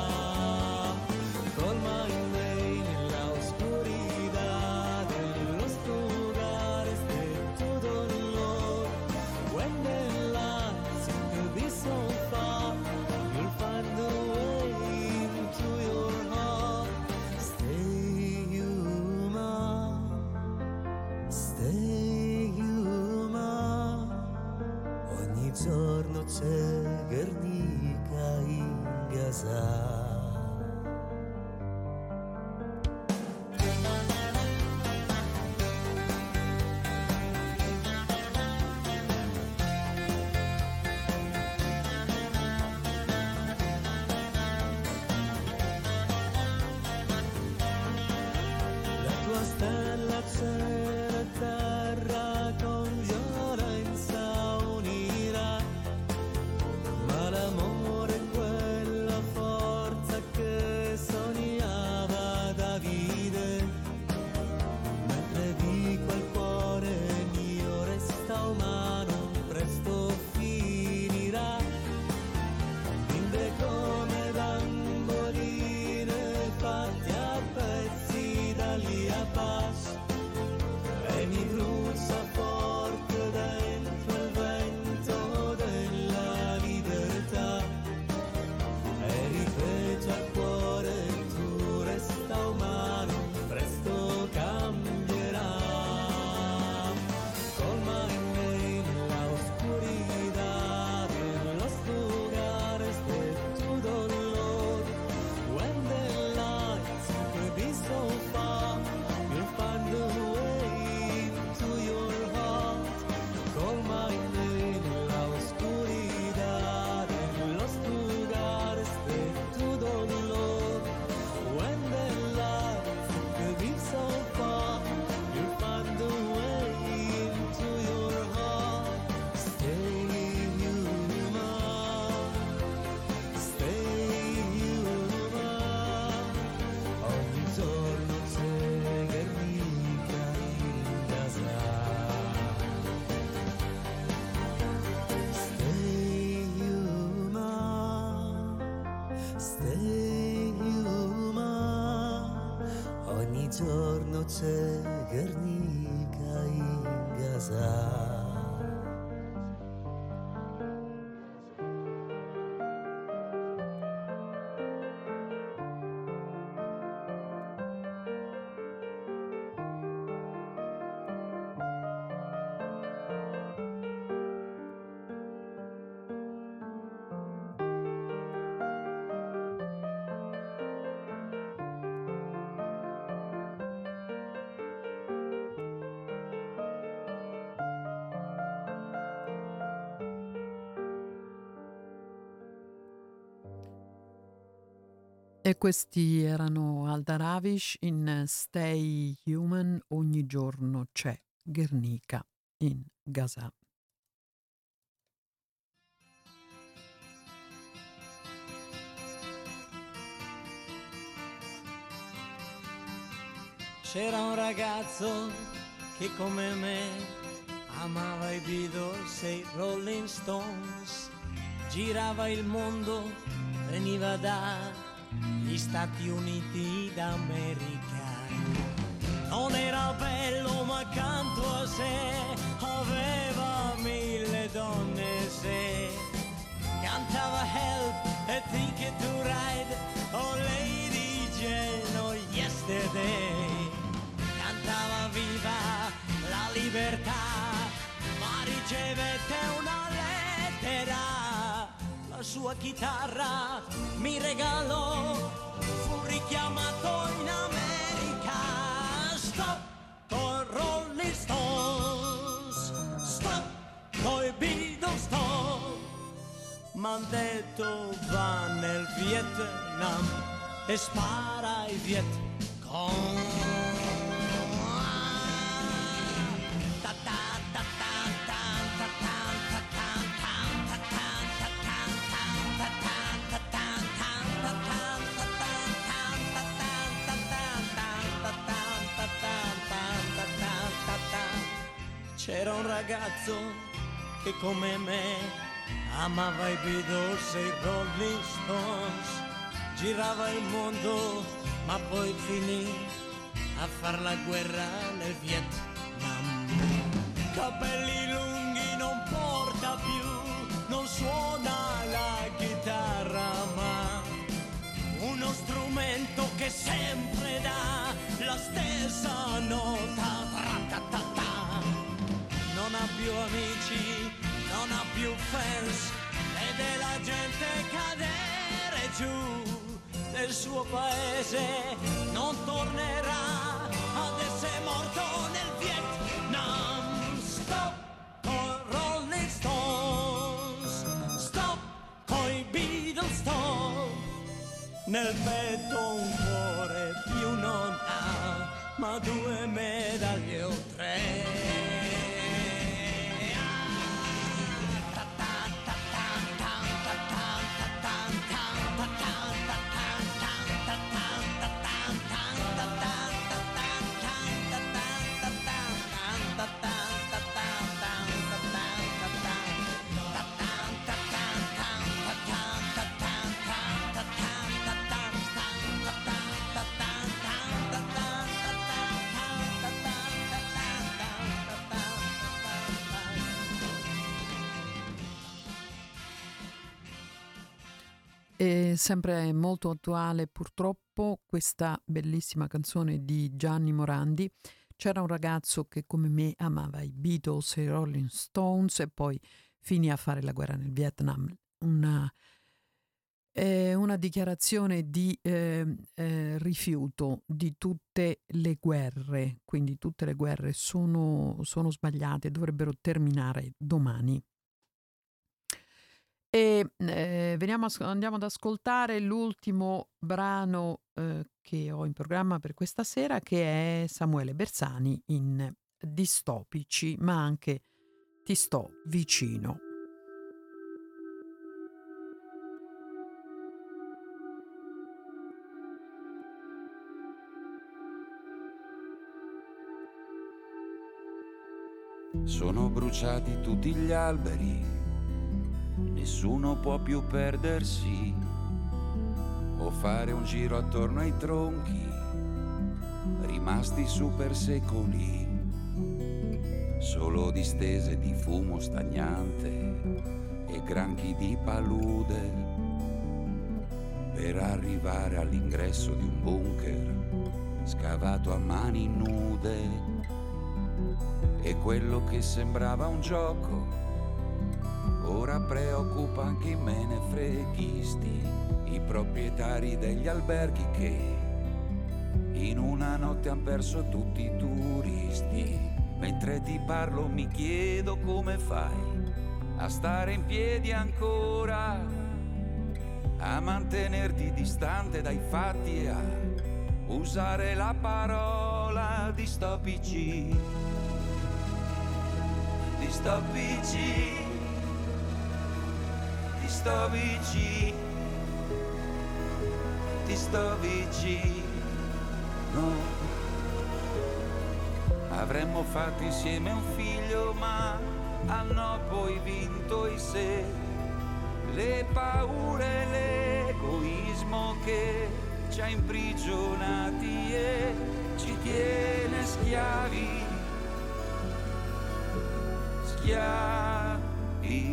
Colma in me nella oscurità de los lugares de tu dolor. When the light seems to be so far, you'll find the way into your heart. Stay human, stay human. Ogni giorno c'è Guernica in Gaza. La stella cielo e terra con violenza unirà, ma l'amore è quella forza che sognava Davide. Mentre dico al cuore mio resta umano, presto finirà. Bimbe come bamboline fatti a pezzi da lì a Paz, e mi brucia forte dentro il vento della libertà, e ripeto al cuore tu resta umano, presto cambierà. Colma in me nella oscurità de los lugares de tu dolor. When the lights could be so far, you'll find the way into your heart. Colma in me nella oscurità de los lugares de tu dolor. When the lights could be so far, you'll find the way into your heart. Stay human, stay human. Ogni giorno c'è Guernica in Gaza. Stay human, stay human. Ogni giorno c'è Guernica in Gaza. E questi erano Alda Ravish in Stay Human, ogni giorno c'è Guernica in Gaza. C'era un ragazzo che come me amava i Beatles e i Rolling Stones, girava il mondo, veniva dagli Stati Uniti d'America. Non era bello ma accanto a sé aveva mille donne se cantava Help e Ticket to Ride, oh Lady Jane, oh Yesterday. Cantava viva la libertà, ma ricevette una lettera. La sua chitarra mi regalò, fu richiamato in America. Stop con Rolling Stones, stop coi Beatles, stop. M'han detto va nel Vietnam e spara ai Vietcong. C'era un ragazzo che come me amava i Beatles e i Rolling Stones, girava il mondo ma poi finì a far la guerra nel Vietnam. Capelli lunghi non porta più, non suona la chitarra ma uno strumento che sempre dà la stessa nota. Tra-ta-ta-ta. Non ha più amici, non ha più fans, vede la gente cadere giù. Nel suo paese non tornerà ad essere morto nel Vietnam. Stop con Rolling Stones, stop coi Beatles, stop. Nel petto un cuore più non ha, ma due medaglie o tre. È sempre molto attuale purtroppo questa bellissima canzone di Gianni Morandi. C'era un ragazzo che come me amava i Beatles e i Rolling Stones e poi finì a fare la guerra nel Vietnam. Una, eh, una dichiarazione di eh, eh, rifiuto di tutte le guerre, quindi tutte le guerre sono, sono sbagliate, dovrebbero terminare domani. E eh, veniamo a, andiamo ad ascoltare l'ultimo brano eh, che ho in programma per questa sera, che è Samuele Bersani in Distopici, ma anche Ti sto vicino. Sono bruciati tutti gli alberi, nessuno può più perdersi o fare un giro attorno ai tronchi rimasti su per secoli, solo distese di fumo stagnante e granchi di palude per arrivare all'ingresso di un bunker scavato a mani nude. E quello che sembrava un gioco ora preoccupa anche i menefreghisti, i proprietari degli alberghi che in una notte han perso tutti i turisti. Mentre ti parlo mi chiedo come fai a stare in piedi ancora, a mantenerti distante dai fatti e a usare la parola distopici. Distopici, ti sto vicino, ti sto vicino, Avremmo fatto insieme un figlio, ma hanno poi vinto i sé, le paure, l'egoismo che ci ha imprigionati e ci tiene schiavi, schiavi.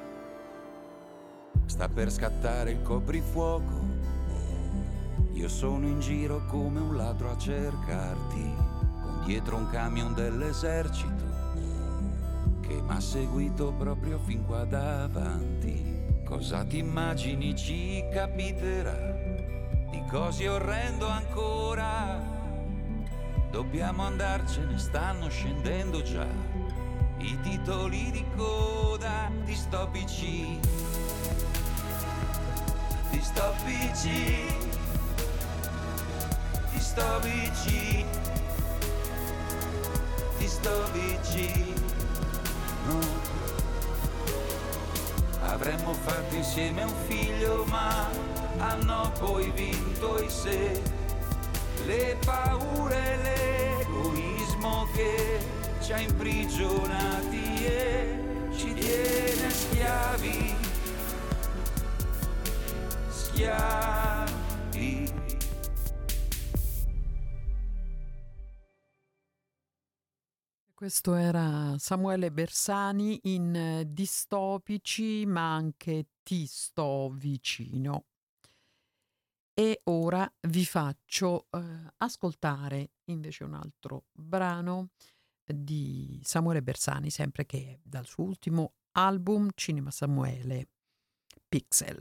Sta per scattare il coprifuoco, io sono in giro come un ladro a cercarti, con dietro un camion dell'esercito che m'ha seguito proprio fin qua davanti. Cosa ti immagini ci capiterà? Di cose orrendo ancora. Dobbiamo andarcene, stanno scendendo già i titoli di coda. Distopici, distopici, distopici, distopici. No. Avremmo fatto insieme un figlio, ma hanno poi vinto i sé, le paure, l'egoismo che ci ha imprigionati e ci tiene schiavi, schiavi. Questo era Samuele Bersani in eh, Distopici, ma anche Ti sto vicino. E ora vi faccio eh, ascoltare invece un altro brano di Samuele Bersani, sempre che è dal suo ultimo album Cinema Samuele, Pixel.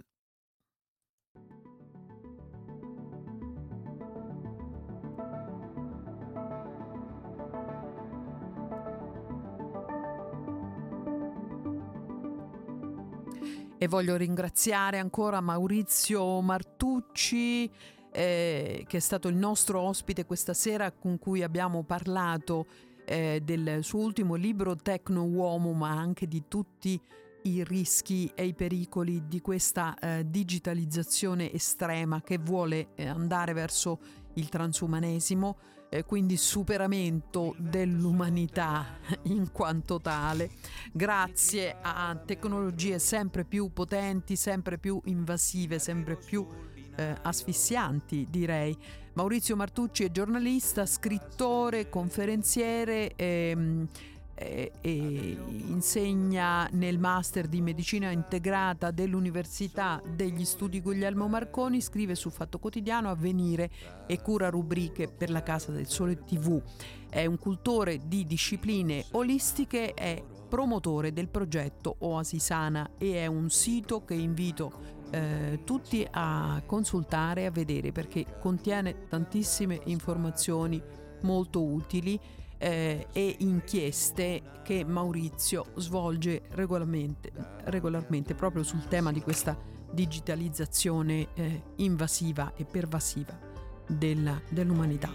E voglio ringraziare ancora Maurizio Martucci, eh, che è stato il nostro ospite questa sera, con cui abbiamo parlato eh, del suo ultimo libro Tecno Uomo, ma anche di tutti i rischi e i pericoli di questa eh, digitalizzazione estrema che vuole eh, andare verso il transumanesimo, eh, quindi superamento dell'umanità in quanto tale, grazie a tecnologie sempre più potenti, sempre più invasive, sempre più eh, asfissianti, direi. Maurizio Martucci è giornalista, scrittore, conferenziere ehm, E, e insegna nel master di medicina integrata dell'Università degli Studi Guglielmo Marconi, scrive su Fatto Quotidiano, Avvenire e cura rubriche per la Casa del Sole tivù. È un cultore di discipline olistiche, è promotore del progetto Oasi Sana e è un sito che invito eh, tutti a consultare e a vedere, perché contiene tantissime informazioni molto utili Eh, e inchieste che Maurizio svolge regolarmente, regolarmente proprio sul tema di questa digitalizzazione eh, invasiva e pervasiva della, dell'umanità.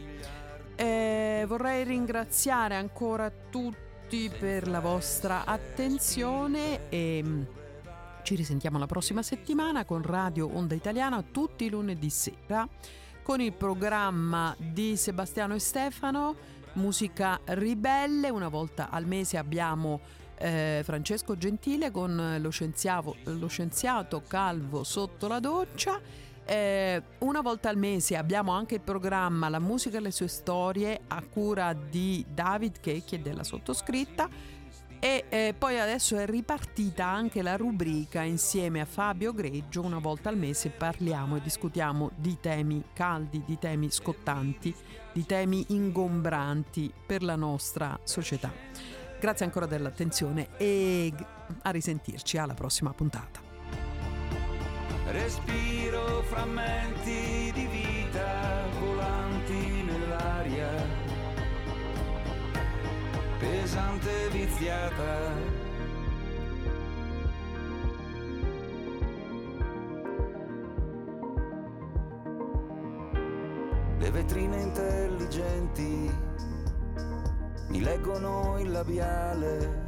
Eh, vorrei ringraziare ancora tutti per la vostra attenzione e ci risentiamo la prossima settimana con Radio Onda Italiana tutti i lunedì sera con il programma di Sebastiano e Stefano, Musica Ribelle. Una volta al mese abbiamo eh, Francesco Gentile con lo scienziato, lo scienziato calvo sotto la doccia. Eh, una volta al mese abbiamo anche il programma La musica e le sue storie a cura di David Checchi e della sottoscritta. E eh, poi adesso è ripartita anche la rubrica insieme a Fabio Greggio. Una volta al mese parliamo e discutiamo di temi caldi, di temi scottanti, di temi ingombranti per la nostra società. Grazie ancora dell'attenzione e a risentirci alla prossima puntata. Respiro frammenti di vita volanti nell'aria, pesante viziata. Le vetrine intelligenti mi leggono il labiale.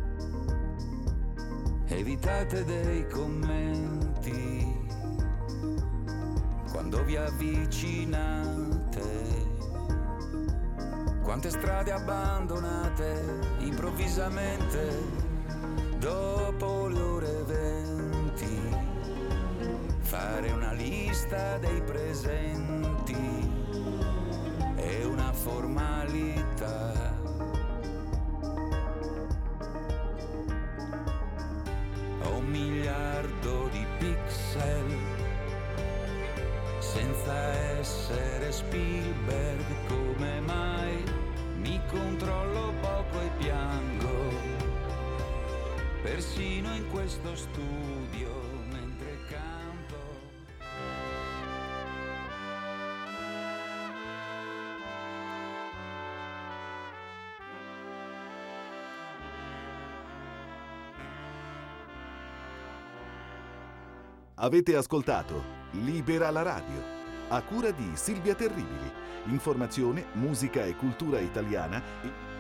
Evitate dei commenti quando vi avvicinate. Quante strade abbandonate improvvisamente dopo le ore venti. Fare una lista dei presenti è una formalità. Ho un miliardo di pixel senza essere Spielberg. Come mai mi controllo poco e piango persino in questo studio mentre canto. Avete ascoltato Libera la radio, a cura di Silvia Terribili. Informazione, musica e cultura italiana